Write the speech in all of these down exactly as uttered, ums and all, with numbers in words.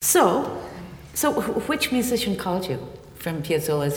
So, so wh- which musician called you from Piazzolla's?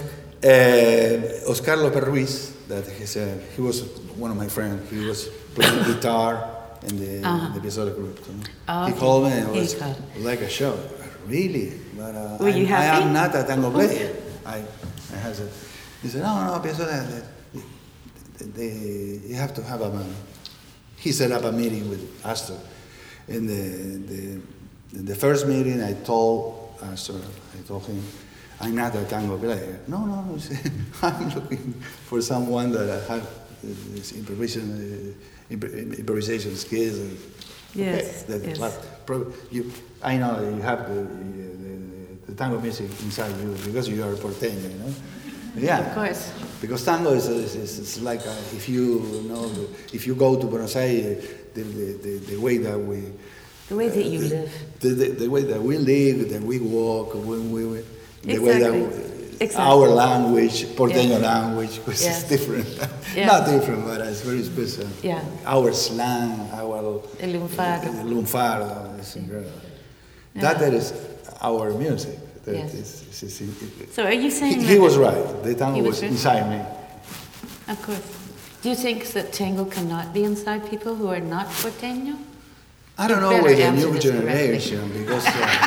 Uh, Oscar Lopez Ruiz, that he's, uh, he was one of my friends. He was playing guitar in the, uh-huh. the Piazzolla group. You know? Oh, he okay. called me and it He was called. like a show. Really? But uh, Were you I, I happy? am not a tango player. I, I had a, he said, no, no, Piazzolla, they, they, you have to have a man. He set up a meeting with Astor. In the, the, in the first meeting, I told Astor, I told him, I'm not a tango player. No, no, no. I'm looking for someone that has this improvisation, uh, improvisation skills. Yes. Okay, that, yes. But pro, you, I know you have the, the, the tango music inside you because you are porteño, you know. Yeah. Of course. Because tango is, is, is, is like a, if you, you know, if you go to Buenos Aires, the, the, the, the way that we. The way that you uh, live. The, the, the way that we live, that we walk, when we. we The exactly. way that exactly. our language, porteño yeah. language, which yes. is different. Yes. Not different, but it's very special. Yeah. Our slang, our El lunfardo. El lunfardo is incredible. Yeah. That is our music. That Yes. is, is, is, is, So are you saying he, that he was right. The tango was was right? inside me. Of course. Do you think that tango cannot be inside people who are not porteño? I don't You know better with the answer new this correctly. generation because.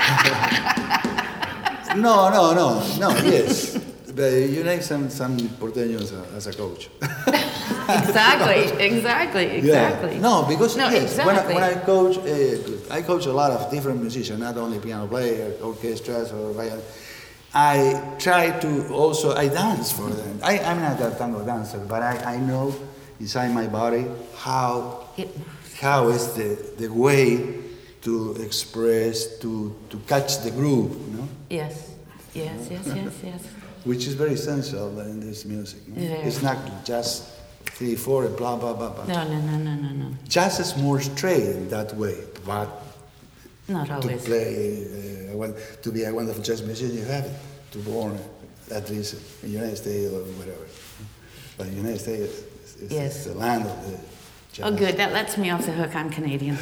Uh, no, no, no, no. Yes, but you need some some porteños as a coach. Exactly, exactly, exactly. Yeah. No, because no, yes, exactly. when, I, when I coach, uh, I coach a lot of different musicians, not only piano players, orchestras, or violin. I try to also, I dance for them. I, I'm not a tango dancer, but I, I know inside my body how It, how is the, the way to express, to, to catch the groove, you know? yes, yes, yes, yes, yes. Which is very essential in this music. No? Very. It's not just three, four, and blah, blah, blah, blah. No, no, no, no, no, no. Jazz is more straight in that way, but Not to always. play, uh, I want, to be a wonderful jazz musician, you have it. To born, at least in the United States or whatever. But the United States is, is, Yes. is the land of the jazz. Oh, good. That lets me off the hook. I'm Canadian.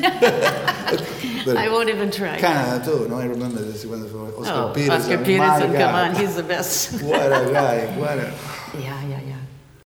But I won't even try. Canada too, no? I remember this wonderful Oscar Oh, Peterson. Oscar My Peterson, come God. on, he's the best. What a guy, what a... Yeah, yeah,